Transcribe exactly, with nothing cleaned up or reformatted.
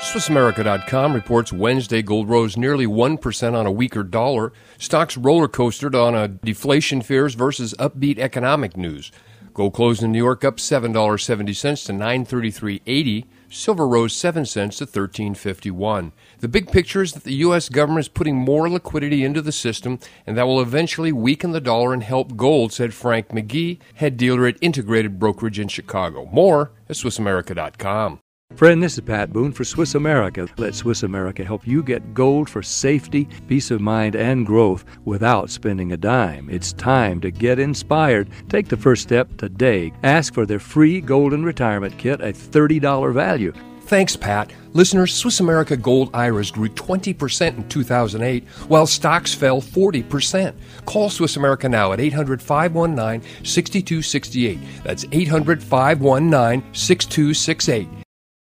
Swiss America dot com reports Wednesday gold rose nearly one percent on a weaker dollar. Stocks roller coastered on a deflation fears versus upbeat economic news. Gold closed in New York up seven dollars and seventy cents to nine thirty-three eighty. Silver rose seven cents to thirteen fifty-one. The big picture is that the U S government is putting more liquidity into the system, and that will eventually weaken the dollar and help gold, said Frank McGee, head dealer at Integrated Brokerage in Chicago. More at Swiss America dot com. Friend, this is Pat Boone for Swiss America. Let Swiss America help you get gold for safety, peace of mind, and growth without spending a dime. It's time to get inspired. Take the first step today. Ask for their free Golden Retirement Kit, a thirty dollars value. Thanks, Pat. Listeners, Swiss America Gold I R As grew twenty percent in two thousand eight, while stocks fell forty percent. Call Swiss America now at eight hundred, five one nine, six two six eight. That's eight hundred, five one nine, six two six eight.